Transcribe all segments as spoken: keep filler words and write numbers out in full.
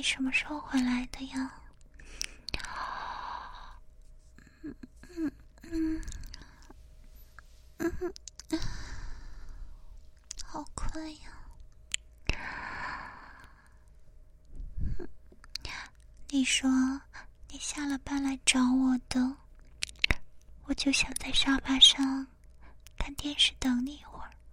你什么时候回来的呀？嗯嗯嗯嗯嗯，好困呀。你说你下了班来找我的，我就想在沙发上看电视等你一会儿。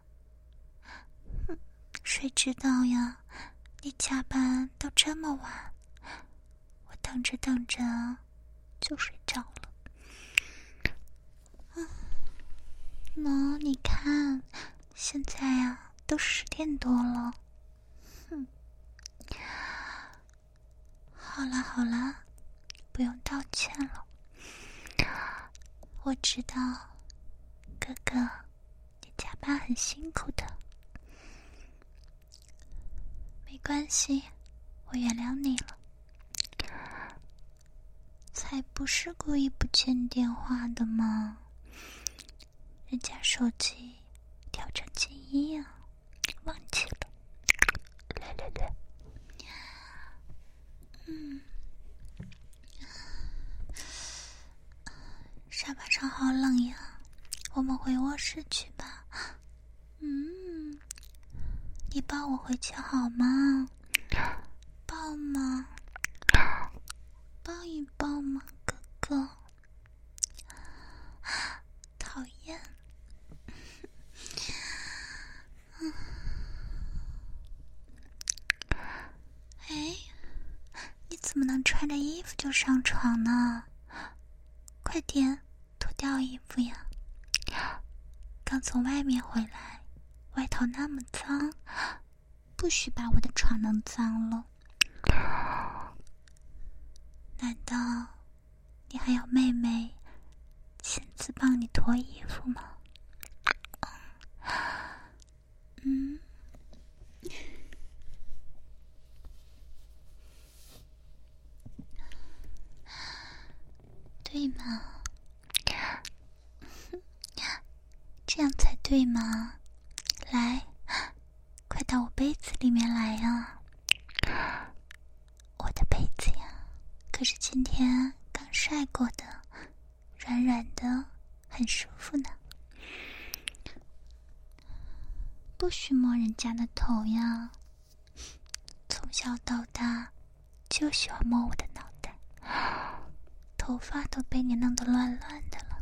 谁知道呀，你加班到这么晚，我等着等着就睡着了。嗯，喏，你看，现在呀都十点多了。哼，好啦好啦，不用道歉了。我知道，哥哥，你加班很辛苦的。没关系，我原谅你了。才不是故意不接你电话的嘛，人家手机调成静音啊，忘记了。来来来，嗯，沙发上好冷呀，我们回卧室去吧。嗯，你抱我回去好吗？抱吗？抱一抱嘛，哥哥。讨厌。嗯，哎，你怎么能穿着衣服就上床呢？快点脱掉衣服呀！刚从外面回来，外头那么脏，不许把我的床弄脏了。难道你还要妹妹亲自帮你脱衣服吗？嗯，对吗？这样才对嘛！来，快到我被子里面来啊！我的被子呀，可是今天刚晒过的，软软的，很舒服呢。不许摸人家的头呀！从小到大就喜欢摸我的脑袋，头发都被你弄得乱乱的了。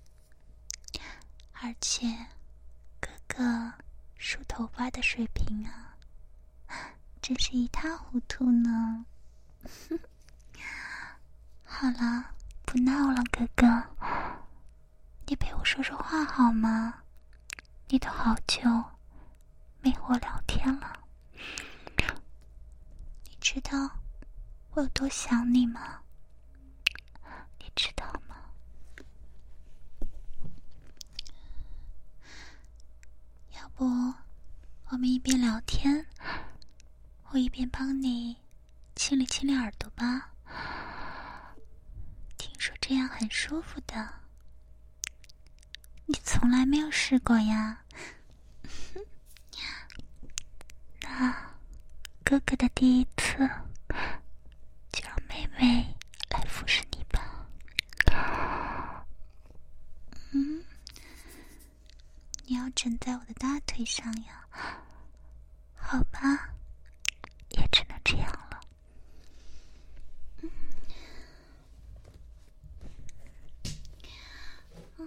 而且哥哥梳头发的水平啊，真是一塌糊涂呢。好了，不闹了，哥哥，你陪我说说话好吗？你都好久没和我聊天了。你知道我有多想你吗？你知道吗？要不我们一边聊天，我一边帮你清理清理耳朵吧。听说这样很舒服的，你从来没有试过呀。那哥哥的第一次，就让妹妹来服侍你吧。嗯，你要枕在我的大腿上呀。好吧，也只能这样了。嗯，嗯，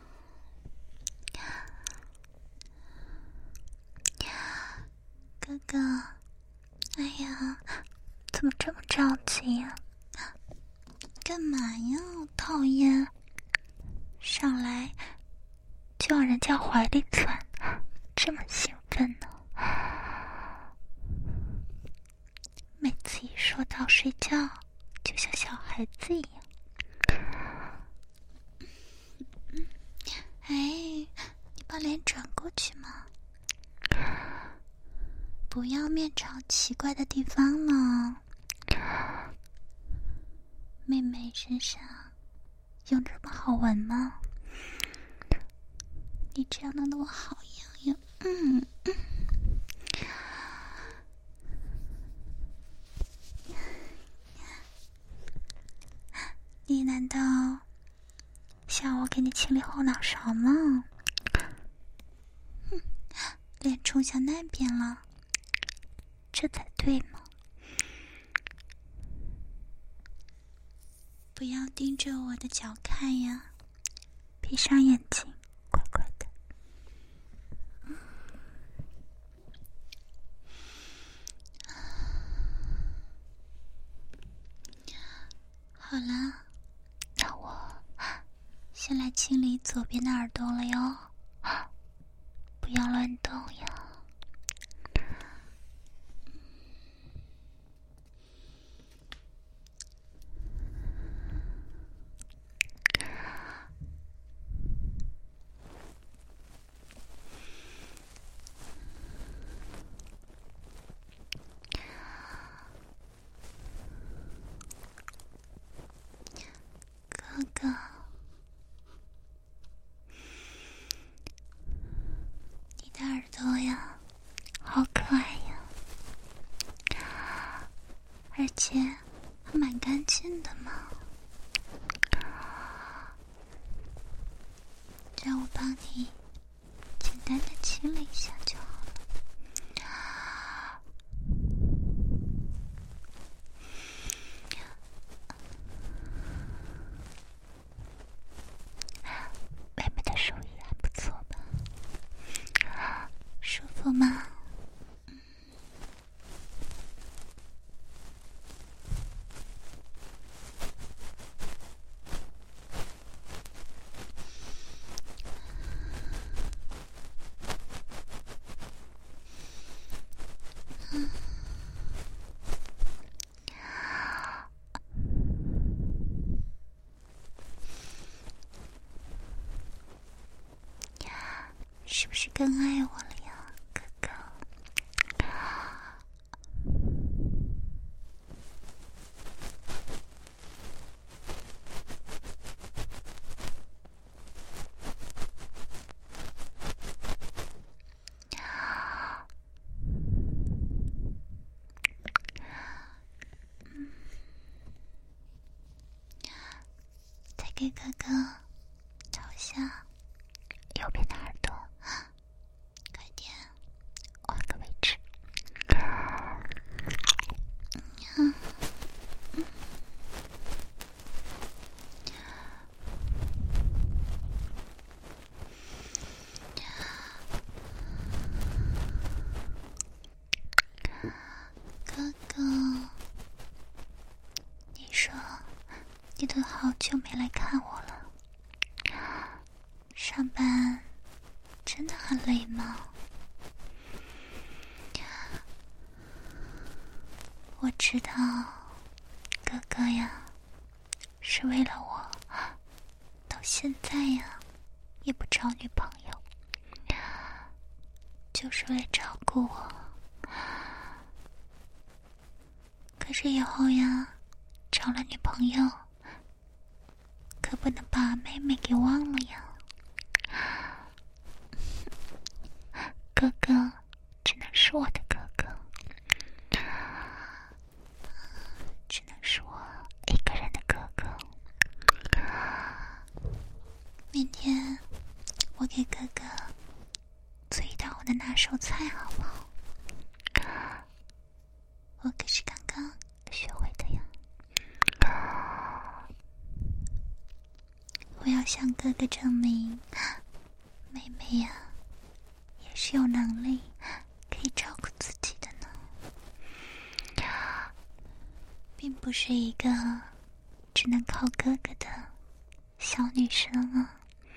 哥哥，哎呀，怎么这么着急呀？干嘛呀？讨厌！上来就往人家怀里钻，这么兴奋呢？每次一说到睡觉，就像小孩子一样。哎，你把脸转过去嘛，不要面朝奇怪的地方了。妹妹身上有这么好闻吗？你这样弄得我好痒痒。嗯嗯。 你难道想我给你清理后脑勺吗？哼，脸冲向那边了，这才对嘛。不要盯着我的脚看呀，闭上眼睛，乖乖的。好了，那我先来清理左边的耳朵了哟，不要乱动呀。哥哥，你的耳朵呀，好可爱呀，而且还蛮干净的嘛。让我帮你简单的清理一下就好了。妹妹的手艺还不错吧？舒服吗？是不是更爱我了呀，哥哥？再给哥哥找一下右边的耳朵，快点，换个位置。嗯嗯、哥哥，你说你都好久没来看我了，上班真的很累吗？我知道哥哥呀是为了我到现在呀也不找女朋友，就是为了照顾我。可是以后呀找了女朋友可不能把妹妹给忘了呀。哥哥只能是我的哥哥，只能是我一个人的哥哥。明天我给哥哥做一道我的拿手菜好不好？我可是刚刚学会的呀。我要向哥哥证明，妹妹呀也是有能力可以照顾自己的呢，并不是一个只能靠哥哥的小女生啊。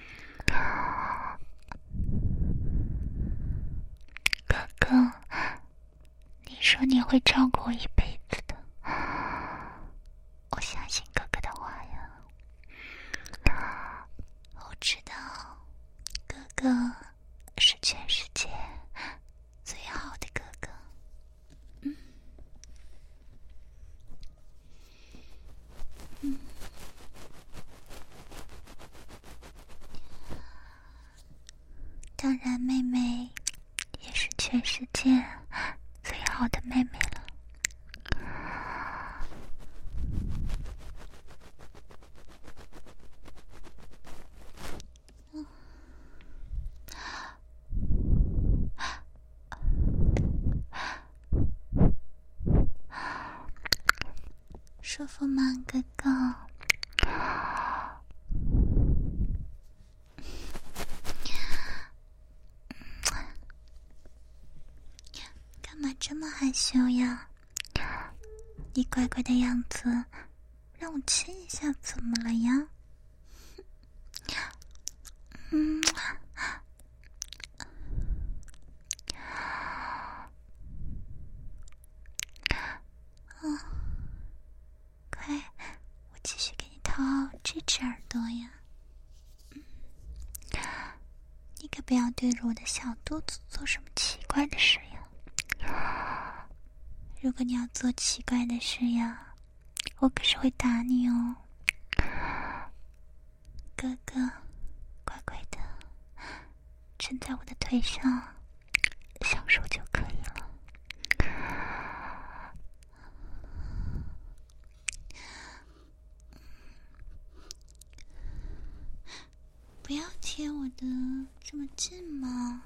哥哥，你说你会照顾我一辈子的，我相信哥哥的话呀。我知道哥哥是全世界最好的哥哥。嗯嗯，当然妹妹也是全世界最好的妹妹了。 舒服吗，哥哥？干嘛这么害羞呀？你乖乖的样子，让我亲一下怎么了呀？嗯，哦，快，我继续给你掏这只耳朵呀。你可不要对着我的小肚子做什么奇怪的事呀！如果你要做奇怪的事呀，我可是会打你哦。哥哥，乖乖的撑在我的腿上，享受就可以了。不要贴我的这么近嘛。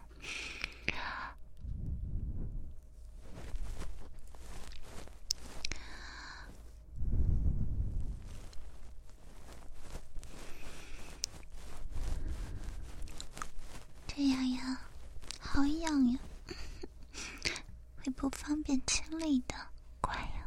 这样呀，好痒呀，会不方便清理的，乖呀。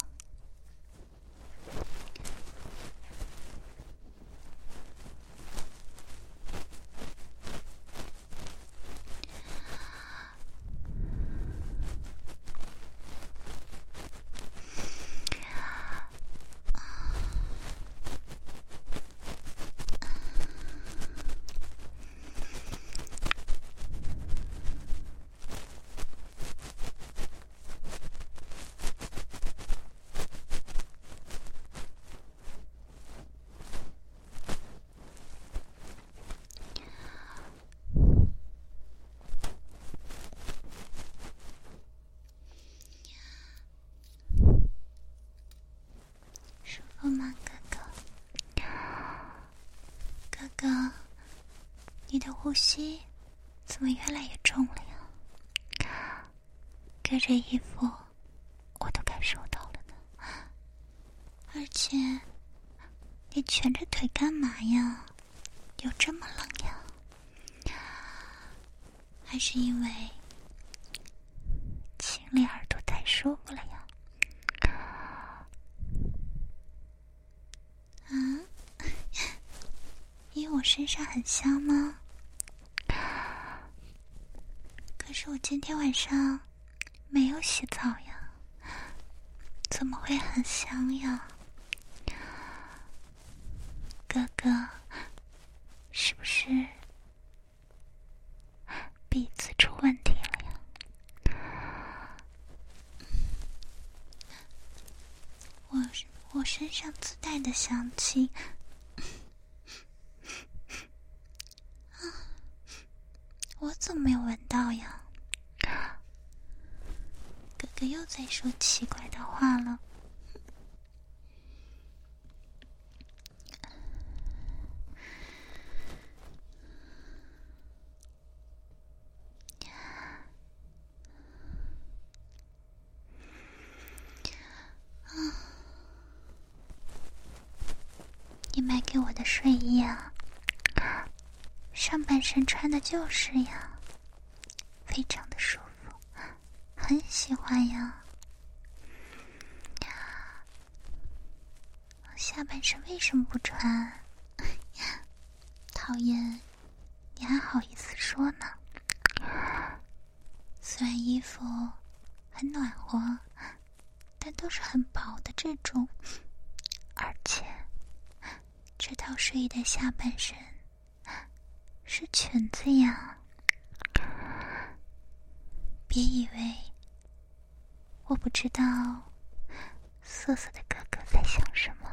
舒服吗，哥哥？哥哥，你的呼吸怎么越来越重了呀？隔着衣服我都感受到了呢。而且你蜷着腿干嘛呀？有这么冷呀？还是因为清理耳朵太舒服了呀？嗯，因为我身上很香吗？可是我今天晚上没有洗澡呀，怎么会很香呀？哥哥，是不是鼻子出问题了呀？我我身上自带的香气，啊，我怎么没有闻到呀？哥哥又在说奇怪的话了。你买给我的睡衣啊，上半身穿的就是呀，非常的舒服，很喜欢呀。下半身为什么不穿？讨厌，你还好意思说呢？虽然衣服很暖和，但都是很薄的这种，而且这套睡衣的下半身是裙子呀。别以为我不知道瑟瑟的哥哥在想什么。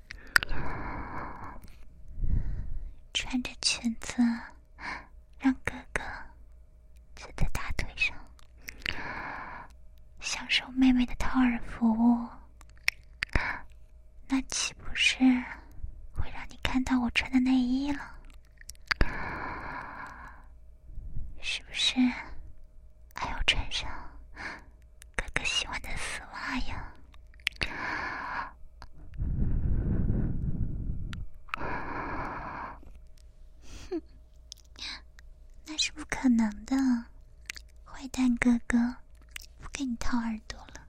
穿着裙子让哥哥坐在大腿上，享受妹妹的掏耳服务，那岂不是会让你看到我穿的内衣了？是不是还要穿上哥哥喜欢的丝袜呀？ 可能的，坏蛋哥哥，不给你掏耳朵了。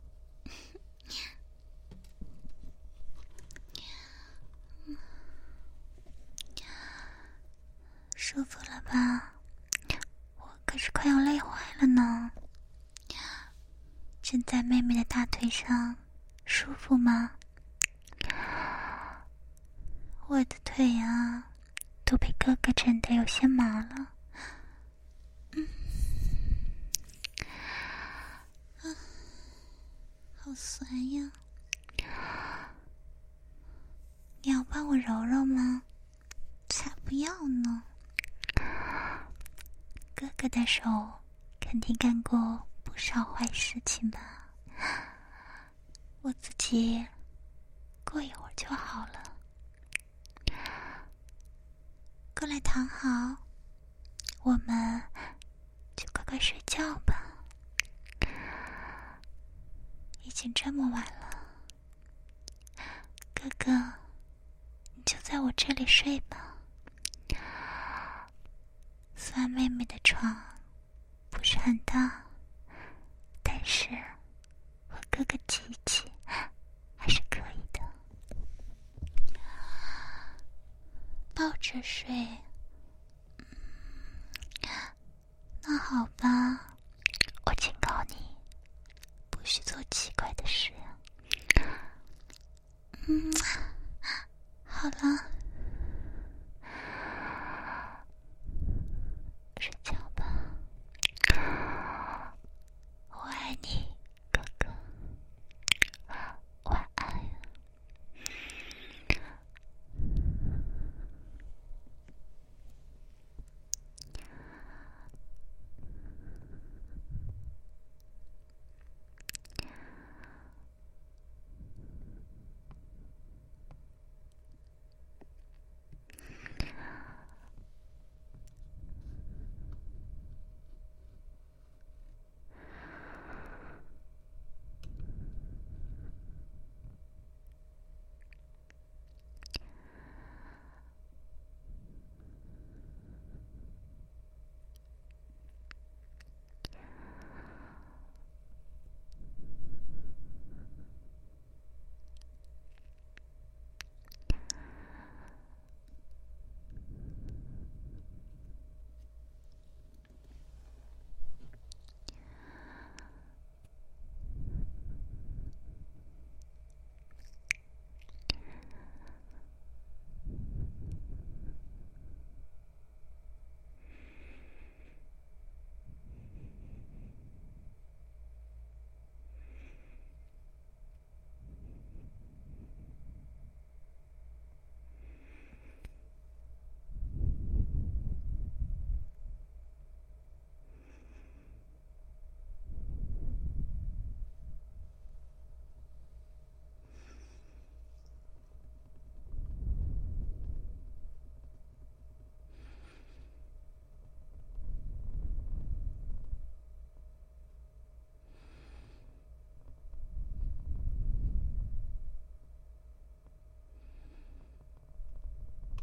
舒服了吧？我可是快要累坏了呢。枕在妹妹的大腿上，舒服吗？我的腿啊，都被哥哥枕得有些麻了。嗯，啊，好酸呀！你要帮我揉揉吗？才不要呢！哥哥的手肯定干过不少坏事情吧？我自己过一会儿就好了。过来躺好，我们就乖乖睡觉吧。已经这么晚了，哥哥，你就在我这里睡吧。虽然妹妹的床不是很大，但是和哥哥挤一挤还是可以的。抱着睡，嗯，那好吧，我警告你，不许做奇怪的事。嗯，好了，